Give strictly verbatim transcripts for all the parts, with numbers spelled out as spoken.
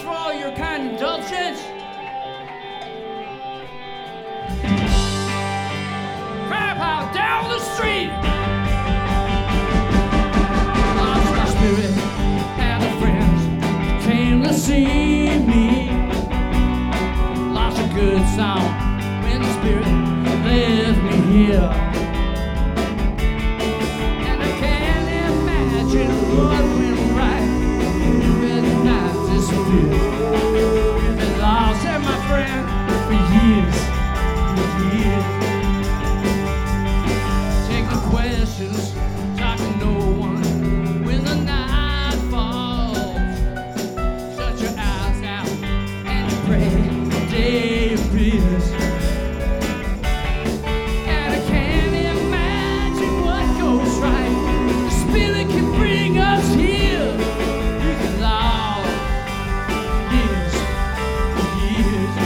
for all your kind indulgence. Crab out down the street. Lost my spirit and the friends came to see me. Lost a good song when the spirit left me here. And I can't imagine what went right when the night disappeared. We've been lost, and my friend, for years and years. Taking questions, talking to no one. When the night falls, shut your eyes out and pray the day appears. And I can't imagine what goes right. The spirit can bring us here. We've been lost years and years.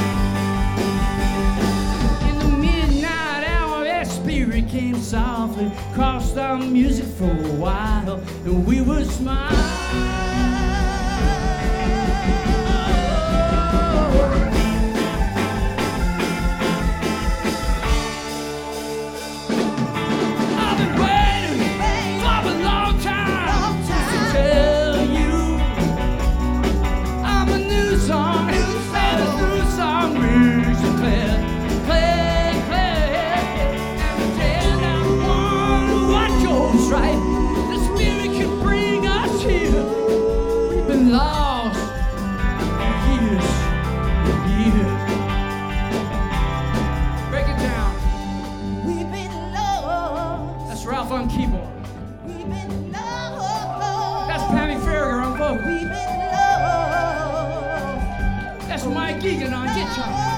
In the midnight hour, that spirit came softly, crossed our music for a while, and we would smile. I've been waiting for a long time to tell you I'm a new song, and a new song makes it clear, clear, clear. And then I wonder what goes right. The spirit can bring us here. We've been lost for years and years. Break it down. We've been lost. That's Ralph on keyboard. We've been lost. That's Pammy Farragher on vocals. We've been lost. That's Mike Egan on guitar.